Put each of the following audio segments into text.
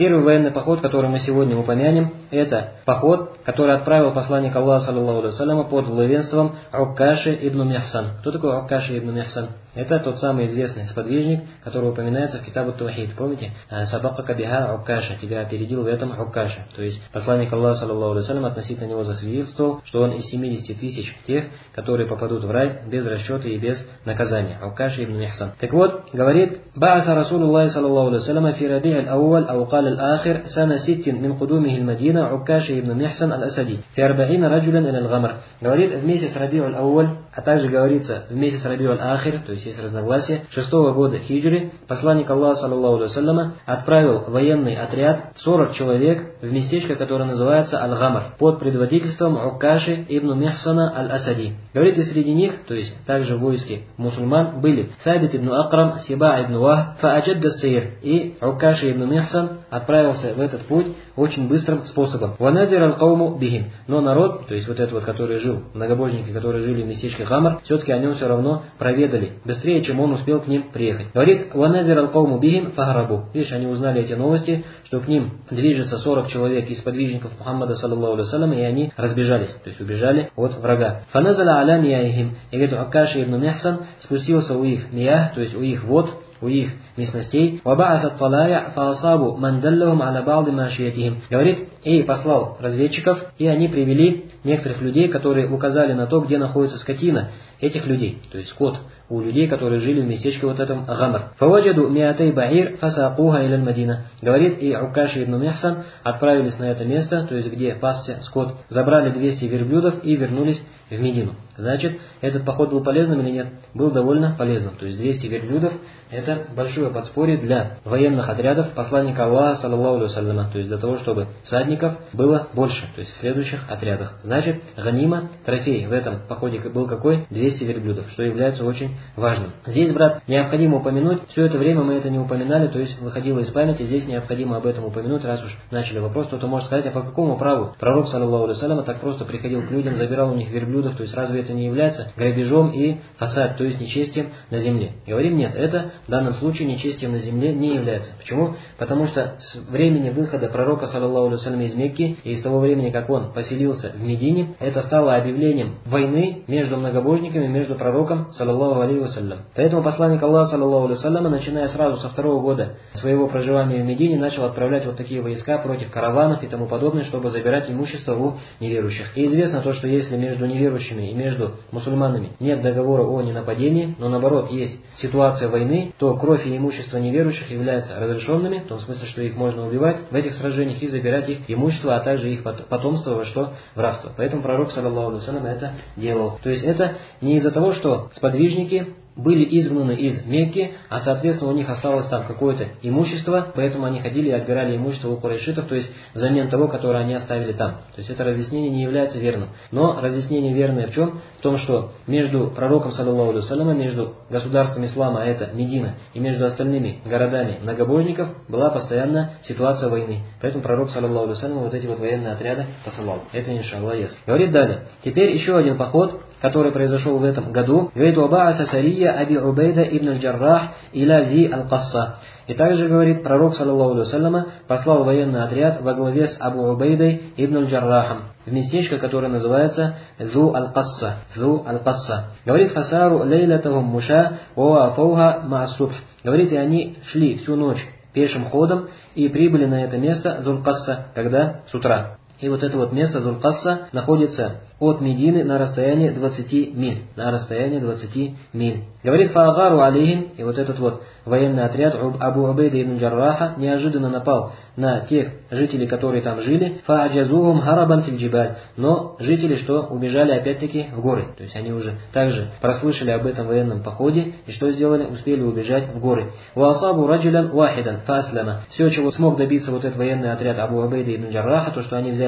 Первый военный поход, который мы сегодня упомянем, это поход, который отправил посланник Аллаха, саллаллаху алейхи вассаляма, под главенством Уккаши ибн Михсан. Кто такой Уккаши ибн Михсан? Это тот самый известный сподвижник, который упоминается в Китабу Таухид. Помните? Сабака биха Уккаша. Тебя опередил в этом Уккаша. То есть посланник Аллаха, саллаллаху алейхи вассалям, относительно него засвидетельствовал, что он из 70 тысяч тех, которые попадут в рай без расчета и без наказания. Уккаши ибн Михсан. Так вот, говорит: Ба'аса Расулуллахи саллаллаху алейхи вассалям фи Раби'ь аль-Ауваль ау каль аль-Ахир сана ситтин мин кудумихи аль-Мадина Уккаши ибн Михсан аль-Асади фи арба'ина раджулян иля аль-Гамр. Говорит, в месяц Раби'ь аль-Ауваль, а также говорится в месяц Раби'ь аль-Ахир, то есть разногласия, 6-го года хиджры, посланник Аллаха, саллаллаху алейхи вассалям, отправил военный отряд 40 человек в местечко, которое называется Аль-Гамр, под предводительством Уккаши ибн Михсана аль-Асади. Говорит, и среди них, то есть также в войске мусульман, были Сабит ибн Акрам, Сиба ибн Вах, Фааджадда Сейр, и Уккаши ибн Михсан отправился в этот путь очень быстрым способом. Ваназир аль-Кауму бихим. Но народ, то есть вот этот вот, который жил, многобожники, которые жили в местечке Гамр, все-таки о нем все равно проведали быстрее, чем он успел к ним приехать. Говорит: «Ваназир аль-Кауму бихим фахарабу». Видишь, они узнали эти новости, что к ним движется 40 человек из подвижников Мухаммада, саллаллаху алейхи вассалям, и они разбежались, то есть убежали от врага. Фаназаля аля мияихим. И говорит, Уккаши ибн Михсан спустился у их миях, то есть у их вод, у их местностей. Вабаасат талая фаасабу мандаллахум аля ба'ди машиятихим. Говорит, и послал разведчиков, и они привели некоторых людей, которые указали на то, где находится скотина этих людей, то есть скот у людей, которые жили в местечке вот этом Гамр. Фаваджаду миатай баир фасакуха иля аль-Мадина. Говорит, и Уккаши ибн Михсан отправились на это место, то есть где пасся скот, забрали 200 верблюдов и вернулись в Медину. Значит, этот поход был полезным или нет? Был довольно полезным. То есть 200 верблюдов — это большое подспорье для военных отрядов посланника Аллаха, саллаллаху алейхи вассалям, то есть для того, чтобы всадников было больше, то есть в следующих отрядах. Значит, ганима, трофей в этом походе был какой? 200 верблюдов, что является очень важным. Здесь, брат, необходимо упомянуть, все это время мы это не упоминали, то есть выходило из памяти, здесь необходимо об этом упомянуть, раз уж начали вопрос, кто-то может сказать, а по какому праву пророк, саллаллаху алейхи вассалям, так просто приходил к людям, забирал у них верблюдов, то есть разве это не является грабежом и фасад, то есть нечестием на земле? Говорим, нет, это в данном случае нечестием на земле не является. Почему? Потому что с времени выхода пророка, саллаллаху алейхи вассалям, из Мекки, и с того времени, как он поселился в Медине, это стало объявлением войны между многобожниками, между пророком, саллаллаху алейхи вассалям. Поэтому посланник Аллаха, саллаллаху алейхи вассалям, начиная сразу со 2-го года своего проживания в Медине, начал отправлять вот такие войска против караванов и тому подобное, чтобы забирать имущество у неверующих. И известно то, что если между неверующими и между мусульманами нет договора о ненападении, но наоборот есть ситуация войны, то кровь и имущество неверующих являются разрешенными, в том смысле, что их можно убивать в этих сражениях и забирать их имущество, а также их потомство во что? В рабство. Поэтому пророк, саллаллаху алейхи вассалям, это делал. То есть это не из-за того, что сподвижники были изгнаны из Мекки, а соответственно у них осталось там какое-то имущество, поэтому они ходили и отбирали имущество у курайшитов, то есть взамен того, которое они оставили там. То есть это разъяснение не является верным. Но разъяснение верное в чем? В том, что между пророком, саллаллаху алейхи вассалям, между государством ислама, а это Медина, и между остальными городами многобожников была постоянно ситуация войны. Поэтому пророк, саллаллаху алейхи вассалям, вот эти вот военные отряды посылал. Это иншаллах ясно. Говорит далее. Теперь еще один поход, который произошел в этом году. Говорит, «Ваба'ата сария Аби Убейда ибн аль-Джаррах иля зи аль-Касса». И также, говорит, пророк, саллаллаху алейхи вассалям, послал военный отряд во главе с Абу Убейдой ибн аль-Джаррахом в местечко, которое называется Зу аль-Касса. Зу аль-Касса. Говорит, «Фасару лейлатахум муша ва фауха ма'асубх». Говорит, и они шли всю ночь пешим ходом и прибыли на это место Зуль-Касса, когда? С утра. И вот это вот место Зуль-Касса находится от Медины на расстоянии 20 миль. На расстоянии 20 миль. Говорит, фаагару алейхим, и вот этот вот военный отряд Абу Убейда ибн Джарраха неожиданно напал на тех жителей, которые там жили, фааджазухум харабан филь джибаль. Но жители что? Убежали опять-таки в горы. То есть они уже также прослышали об этом военном походе, и что сделали? Успели убежать в горы. Уасабу раджулян вахидан фааслама. Все, чего смог добиться вот этот военный отряд Абу Убейда ибн Джарраха, то, что они взяли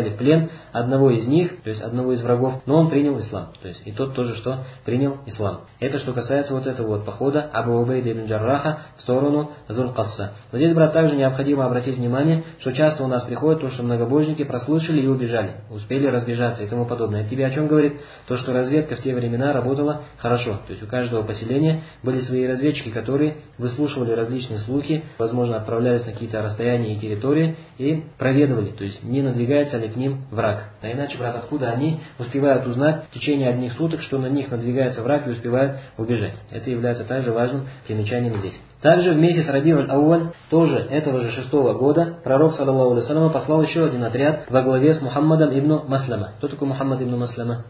взяли в плен одного из них, то есть одного из врагов, но он принял ислам. То есть и тот тоже, что принял ислам. Это что касается вот этого вот похода Абу Убейда ибн Джарраха в сторону Зуль-Касса. Но здесь, брат, также необходимо обратить внимание, что часто у нас приходит то, что многобожники прослушали и убежали, успели разбежаться и тому подобное. Это тебе о чем говорит? То, что разведка в те времена работала хорошо. То есть у каждого поселения были свои разведчики, которые выслушивали различные слухи, возможно, отправлялись на какие-то расстояния и территории и проведывали, то есть не надвигается ли к ним враг. А иначе, брат, откуда они успевают узнать в течение одних суток, что на них надвигается враг и успевают убежать? Это является также важным примечанием здесь. Также в месяц Рабиуль Ауаль, тоже этого же 6-го года, пророк, саллаллаху алейхи вассалям, послал еще один отряд во главе с Мухаммадом ибн Маслама. Кто такой Мухаммад ибн Маслама?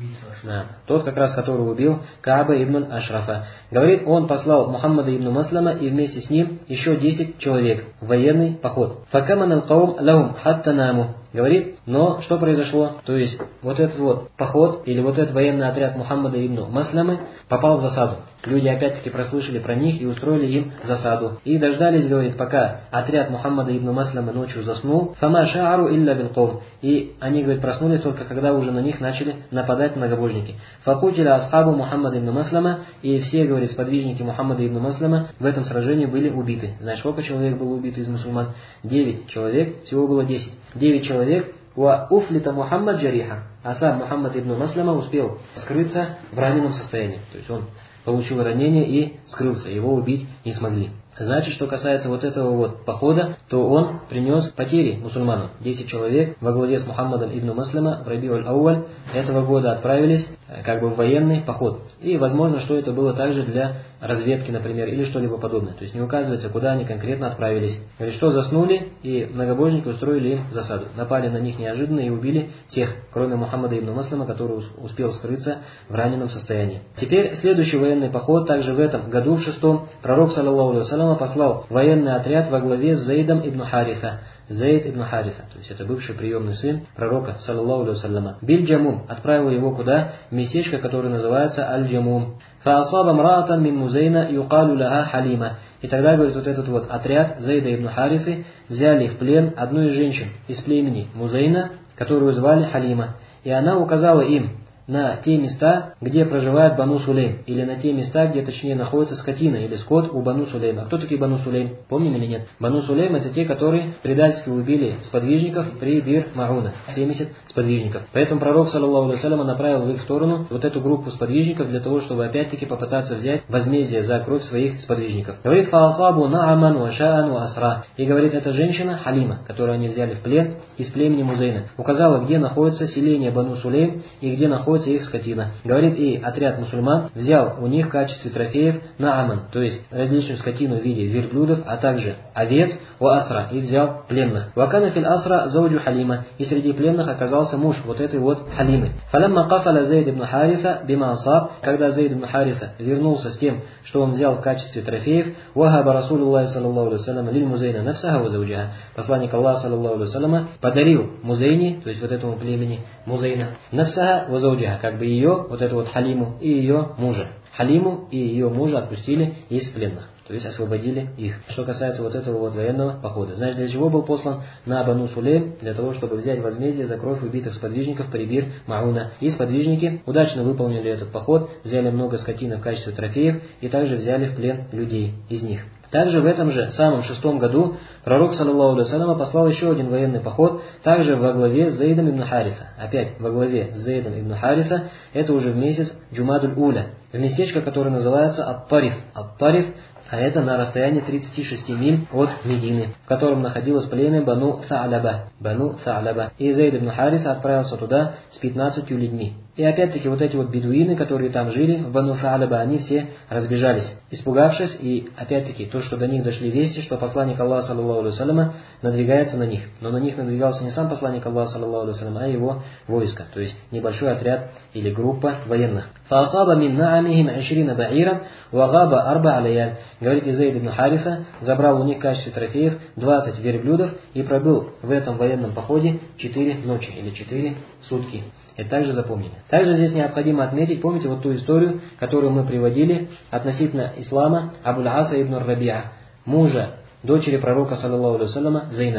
Да, тот, как раз, который убил Кааба ибн Ашрафа. Говорит, он послал Мухаммада ибн Маслама и вместе с ним еще 10 человек в военный поход. Факаман аль-каум лахум хатта наму. Говорит, но что произошло? То есть вот этот вот поход или вот этот военный отряд Мухаммада ибн Масламы попал в засаду. Люди опять-таки прослышали про них и устроили им засаду. И дождались, говорит, пока отряд Мухаммада ибн Маслама ночью заснул. Фама шаару илля билком. И они, говорит, проснулись только когда уже на них начали нападать многобожники. Факутиля асхабу Мухаммада ибн Маслама. И все, говорит, сподвижники Мухаммада ибн Маслама в этом сражении были убиты. Знаешь, сколько человек было убито из мусульман? 9 человек, всего было 10. 9 человек. Ва уфлита Мухаммад джариха. А сам Мухаммад ибн Маслама успел скрыться в раненом состоянии. То есть он получил ранение и скрылся, его убить не смогли. Значит, что касается вот этого вот похода, то он принес потери мусульманам. 10 человек во главе с Мухаммадом ибн Маслама в Рабиуль Ауаль этого года отправились как бы в военный поход. И возможно, что это было также для разведки, например, или что-либо подобное. То есть не указывается, куда они конкретно отправились. Говорит, что заснули, и многобожники устроили им засаду. Напали на них неожиданно и убили всех, кроме Мухаммада ибн Маслама, который успел скрыться в раненом состоянии. Теперь следующий военный поход, также в этом году, в 6-м, пророк, саллаллаху алейхи вассалям, послал военный отряд во главе с Заидом ибн Хариса. Заид ибн Хариса, то есть это бывший приемный сын пророка, саллаллаху алейхи вассаляма. Биль-Джамум, отправил его куда? В местечко, которое называется Аль-Джамум. Фаасаба мраатан мин Музейна юкалю лаха Халима. И тогда, говорит, вот этот вот отряд Заида ибн Харисы взяли в плен одну из женщин из племени Музейна, которую звали Халима. И она указала им на те места, где проживает Бану Сулейм, или на те места, где точнее находится скотина или скот у Бану Сулейма. Кто такие Бану Сулейм? Помним или нет? Бану Сулейм — это те, которые предательски убили сподвижников при Бир Мауна. 70 сподвижников. Поэтому пророк, саллаллаху алейхи вассалям, направил в их сторону вот эту группу сподвижников для того, чтобы опять-таки попытаться взять возмездие за кровь своих сподвижников. Говорит, фаасабу нааман ва шаан ва асра. И говорит, эта женщина Халима, которую они взяли в плен из племени Музейна, указала, где находится селение Бану Сулейм и где находится их скотина. Говорит, и отряд мусульман взял у них в качестве трофеев нааман, то есть различную скотину в виде верблюдов, а также овец, у асра, и взял пленных. Вакана фил асра зауджу Халима, и среди пленных оказался муж вот этой вот Халимы. Фалямма кафаля Заид ибн Хариса бима асаб, когда Заид ибн Хариса вернулся с тем, что он взял в качестве трофеев, вахаба Расулуллахи саллаллаху алейхи вассалям лиль Музейна нафсаха ва зауджаха, посланник Аллаха саллаллаху алейхи вассалям подарил Музейне, то есть вот этому племени Музейна, нафсаха ва зауджаха, как бы ее, вот эту вот Халиму и ее мужа. Халиму и ее мужа отпустили из пленных, то есть освободили их. Что касается вот этого вот военного похода. Знаешь, для чего был послан на Бану Сулейм? Для того, чтобы взять возмездие за кровь убитых сподвижников при Бир Мауна. И сподвижники удачно выполнили этот поход, взяли много скотины в качестве трофеев и также взяли в плен людей из них. Также в этом же самом 6-м году пророк, саллаллаху алейхи вассалям, послал еще один военный поход, также во главе с Заидом ибн Хариса. Опять во главе с Заидом ибн Хариса, это уже в месяц Джумадуль Уля, в местечко, которое называется Ат-Тариф. Ат-Тариф, а это на расстоянии 36 миль от Медины, в котором находилось племя Бану Са'ляба. Бану Са'ляба. И Заид ибн Хариса отправился туда с 15 людьми. И опять-таки вот эти вот бедуины, которые там жили, в Бану Са'ляба, они все разбежались, испугавшись, и опять-таки то, что до них дошли вести, что посланник Аллаха, саллаллаху алейхи вассалям, надвигается на них. Но на них надвигался не сам посланник Аллаха, саллаллаху алейхи вассалям, а его войско, то есть небольшой отряд или группа военных. «Фаасаба мин на'амихим 20 ба'иран, вагаба арба алаян». Говорит, Заид ибн Хариса забрал у них в качестве трофеев 20 верблюдов и пробыл в этом военном походе 4 ночи или 4 сутки. Это также запомнили. Также здесь необходимо отметить, помните вот ту историю, которую мы приводили относительно ислама Абуль Аса ибн Рабиа, мужа дочери пророка, саллаллаху алейхи вассаляма, Зейнаб.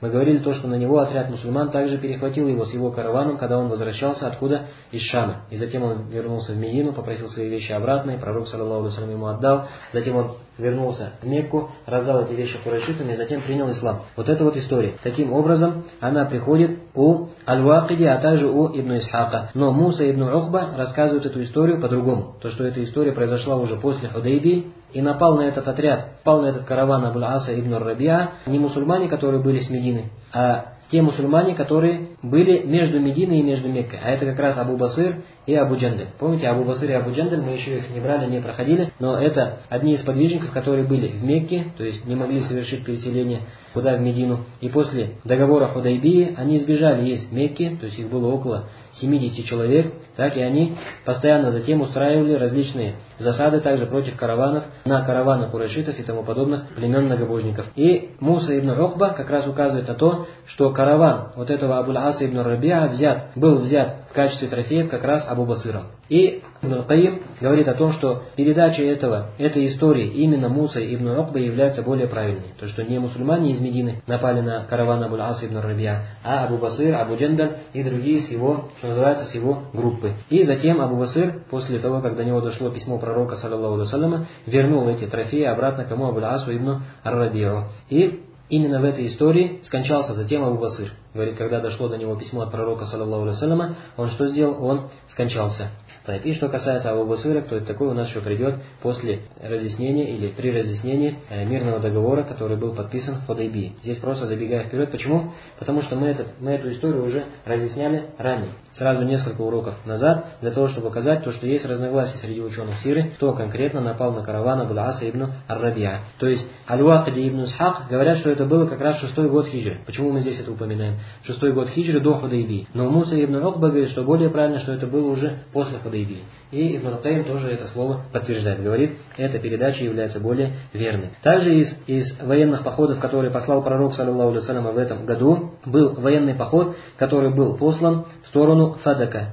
Мы говорили то, что на него отряд мусульман также перехватил его с его караваном, когда он возвращался откуда? Из Шама. И затем он вернулся в Медину, попросил свои вещи обратно, и пророк, саллаллаху алейхи ва саллям, ему отдал. Затем он вернулся в Мекку, раздал эти вещи курайшитам и затем принял ислам. Вот это вот история. Таким образом, она приходит у Аль-Вакиди, а также у Ибн Исхака. Но Муса ибн Ухба рассказывают эту историю по-другому. То, что эта история произошла уже после Худайбии, и напал на этот отряд, напал на этот караван Абуль-Аса ибн Рабиа не мусульмане, которые были с Медины, а те мусульмане, которые были между Мединой и между Меккой. А это как раз Абу Басир и Абу Джандаль. Помните, Абу Басир и Абу Джандаль, мы еще их не брали, не проходили, но это одни из подвижников, которые были в Мекке, то есть не могли совершить переселение куда в Медину. И после договора Худайбии они сбежали из Мекки, то есть их было около 70 человек, так и они постоянно затем устраивали различные засады также против караванов, на караваны курайшитов и тому подобных племен многобожников. И Муса ибн Ухба как раз указывает на то, что караван вот этого Абуль-Аса ибн Рабиа был взят в качестве трофеев как раз Абу Басиром. И Ибн Каим говорит о том, что передача этой истории именно Муса ибн Ухба является более правильной. То, что не мусульмане из Медины напали на караван Абуль-Аса ибн Рабиа, а Абу Басир, Абу Джандаль и другие с его, что называется, с его группы. И затем Абу Басир, после того, как до него дошло письмо пророка, саллаллаху алейхи ва салляма, вернул эти трофеи обратно кому? Абуль-Асу ибн Ар-Рабиу. И именно в этой истории скончался затем Абу Басир. Говорит, когда дошло до него письмо от пророка, саллаллаху алейхи ва салляма, он что сделал? Он скончался. И что касается Абу Басира, кто это такой, у нас еще придет после разъяснения или при разъяснении мирного договора, который был подписан в Худайбии. Здесь просто забегая вперед. Почему? Потому что мы эту историю уже разъясняли ранее, сразу несколько уроков назад, для того, чтобы показать то, что есть разногласия среди ученых сиры, кто конкретно напал на караван Абуль-Аса ибн Ар-Рабиа. То есть Аль-Вакиди и Ибн Исхак говорят, что это было как раз 6-й год хиджры. Почему мы здесь это упоминаем? 6-й год хиджры до Худайбии. Но Муса ибн Ухба говорит, что более правильно, что это было уже после Худайбии. И Ибн Каим тоже это слово подтверждает. Говорит, эта передача является более верной. Также из военных походов, которые послал пророк, саллаллаху алейхи ва саллям, в этом году, был военный поход, который был послан в сторону Фадака.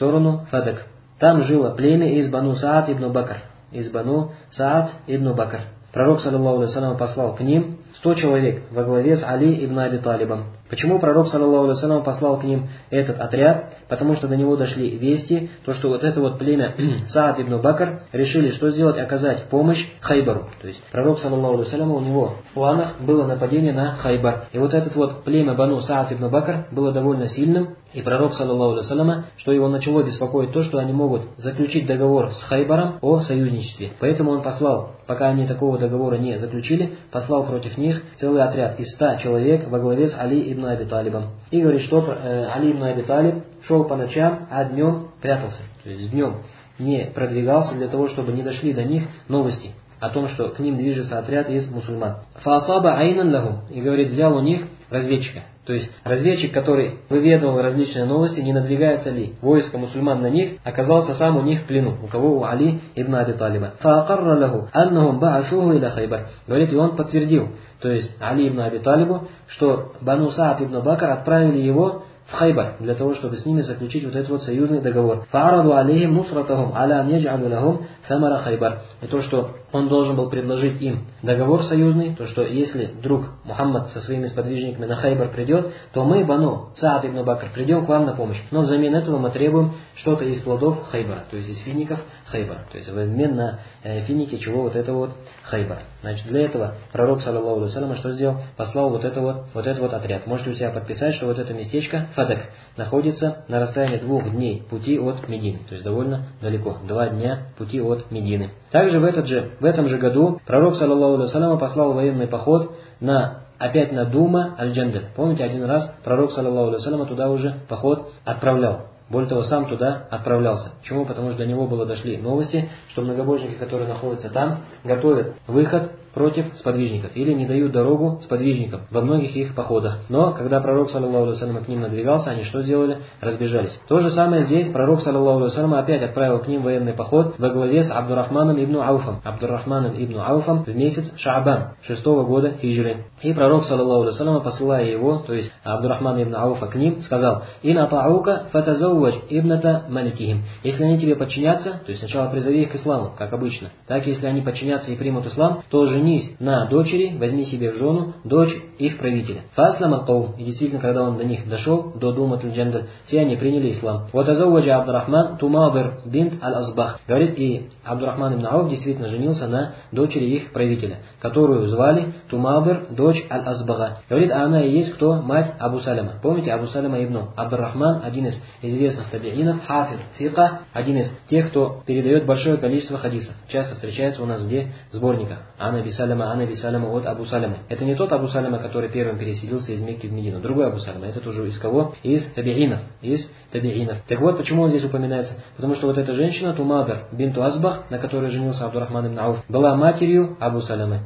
Там жило племя из Бану Саад ибн Бакр. Пророк, саллаллаху алейхи ва саллям, послал к ним 100 человек во главе с Али ибн Аби Талибом. Почему пророк, саллаллаху алейхи ва саллям, послал к ним этот отряд? Потому что до него дошли вести, то что вот это вот племя Саад ибн Бакр решили что сделать? Оказать помощь Хайбару. То есть пророк, саллаллаху алейхи ва саллям, у него в планах было нападение на Хайбар. И вот это вот племя Бану Саад ибн Бакр было довольно сильным. И пророк, саллаллаху алейхи ва саллям, что его начало беспокоить то, что они могут заключить договор с Хайбаром о союзничестве. Поэтому он послал, пока они такого договора не заключили, послал против них целый отряд из 100 человек во главе с Али ибн Аби Талибом. И говорит, что Али ибн Аби Талиб шел по ночам, а днем прятался. То есть днем не продвигался для того, чтобы не дошли до них новости о том, что к ним движется отряд из мусульман. Фаасаба айнан лахум. И говорит, взял у них разведчика. То есть разведчик, который выведывал различные новости, не надвигается ли войско мусульман на них, оказался сам у них в плену. У кого? У Али ибн Аби Талиба. Фаакарра лаху аннахум баасуху иля Хайбар. Говорит, и он подтвердил, то есть Али ибн Аби Талибу, что Бану Саад ибн Бакр отправили его в Хайбар, для того, чтобы с ними заключить вот этот вот союзный договор. Фаараду алейхим нусратахум аля неджалю лахум самара Хайбар. И то, что он должен был предложить им договор союзный, то, что если вдруг Мухаммад со своими сподвижниками на Хайбар придет, то мы, Бану Саад ибн Бакр, придем к вам на помощь. Но взамен этого мы требуем что-то из плодов Хайбара, то есть из фиников Хайбара. То есть в обмен на финики чего вот это вот Хайбар. Значит, для этого пророк, саллаллаху алейхи ва саллям, что сделал? Послал вот этот вот отряд. Можете у себя подписать, что вот это местечко Фадак находится на расстоянии 2 дней пути от Медины. То есть довольно далеко. 2 дня пути от Медины. Также в этом же году пророк, саллаллаху алейхи ва саллям, послал военный поход опять на Дума Аль-Джандаль. Помните, один раз пророк, саллаллаху алейхи ва саллям, туда уже поход отправлял. Более того, сам туда отправлялся. Почему? Потому что до него дошли новости, что многобожники, которые находятся там, готовят выход против сподвижников или не дают дорогу сподвижникам во многих их походах. Но когда пророк, саллаллаху алейхи ва саллям, к ним надвигался, они что сделали? Разбежались. То же самое здесь пророк, саллаллаху алейхи ва саллям, опять отправил к ним военный поход во главе с Абдуррахманом ибн Ауфом в месяц Шаабан 6-го года хиджры. И пророк, саллаллаху алейхи ва саллям, посылая его, то есть Абдуррахмана ибн Ауфа, к ним, сказал: «Ин атаука фатазауадж ибната маликихим». Если они тебе подчинятся, то есть сначала призови их к исламу, как обычно. Так, если они подчинятся и примут ислам, то женись женись на дочери, возьми себе в жену дочь их правителя. Фаслам аль-Каум, и действительно, когда он до них дошел, до Думат аль-Джандаль, все они приняли ислам. Вот азауджа Абдурахман Тумадыр бинт аль-Азбах. Говорит, и Абдурахман ибн Ауф действительно женился на дочери их правителя, которую звали Тумадыр, дочь аль-Азбага. Говорит, а она и есть кто? Мать Абу Саляма. Помните, Абу Саляма ибн Абдурахман, один из известных табиинов, хафиз, фика, один из тех, кто передает большое количество хадисов. Часто встречается у нас где? В сборниках. Ана би Саляма от Абу Саляма. Это не тот Абу Саляма, который первым переселился из Мекки в Медину. Другой Абу Саляма. Этот уже из кого? Из табиинов. Так вот, почему он здесь упоминается? Потому что вот эта женщина, Тумадр бинту Азбах, на которой женился Абдурахман ибн Ауф, была матерью Абу Салямы.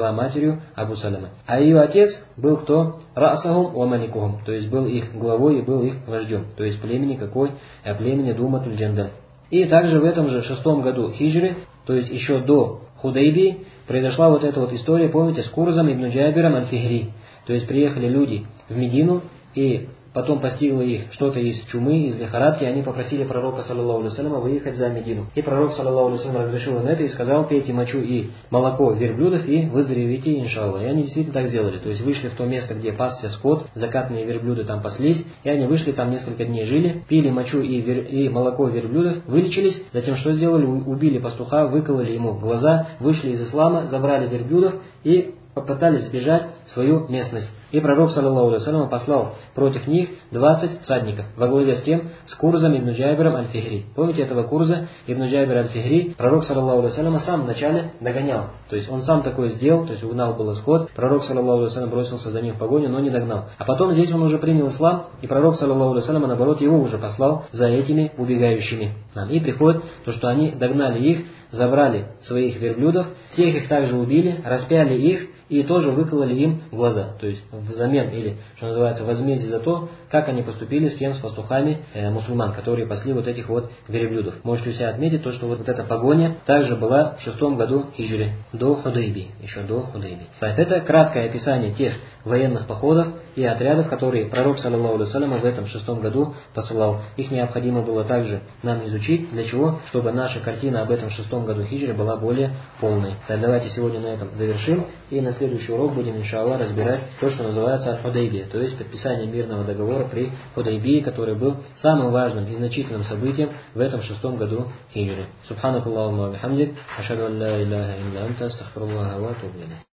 А ее отец был кто? Расахум ва маликухум. То есть был их главой и был их вождем. То есть племени какой? Племени Думат аль-Джандаль. И также в этом же 6-м году хиджры, то есть еще до Худайбии, произошла вот эта вот история, помните, с Курзом ибн Джабиром аль-Фихри. То есть приехали люди в Медину, и потом постигло их что-то из чумы, из лихорадки, и они попросили пророка, саллаллаху алейхи вассаляма, выехать за Медину. И пророк, саллаллаху алейхи вассалям, разрешил им это и сказал: пейте мочу и молоко верблюдов и выздоровите, иншаллах. И они действительно так сделали. То есть вышли в то место, где пасся скот, закатные верблюды там паслись, и они вышли, там несколько дней жили, пили мочу и молоко верблюдов, вылечились, затем что сделали? Убили пастуха, выкололи ему глаза, вышли из ислама, забрали верблюдов и попытались сбежать в свою местность. И пророк, саллаллаху алейхи вассалям, послал против них 20 всадников. Во главе с кем? С Курзом ибн Джабиром аль-Фихри. Помните этого Курза ибн Джабир аль-Фихри? Пророк, саллаллаху алейхи вассалям, сам вначале догонял. То есть он сам такое сделал, то есть угнал было скот. Пророк, саллаллаху алейхи вассалям, бросился за ним в погоню, но не догнал. А потом здесь он уже принял ислам, и пророк, саллаллаху алейхи вассалям, наоборот, его уже послал за этими убегающими. И приходит то, что они догнали их, забрали своих верблюдов, всех их также убили, распяли их и тоже выкололи им глаза. То есть взамен, или, что называется, возмездие за то, как они поступили с кем? С пастухами мусульман, которые пасли вот этих вот верблюдов. Можете у себя отметить то, что вот эта погоня также была в 6-м году хиджры, до Худайбии, еще до Худайбии. Это краткое описание тех военных походов и отрядов, которые пророк, саллаллаху алейхи вассалям, в этом 6-м году посылал. Их необходимо было также нам изучить. Для чего? Чтобы наша картина об этом 6-м году хиджры была более полной. Так, давайте сегодня на этом завершим. И на следующий урок будем, иншаллах, разбирать то, что называется Худайбия, то есть подписание мирного договора при Худайбии, который был самым важным и значительным событием в этом 6-м году хиджры. Субханакаллахумма ва бихамдик, ашхаду ан ла иляха илля анта, астагфируллаха ва атубу илейх.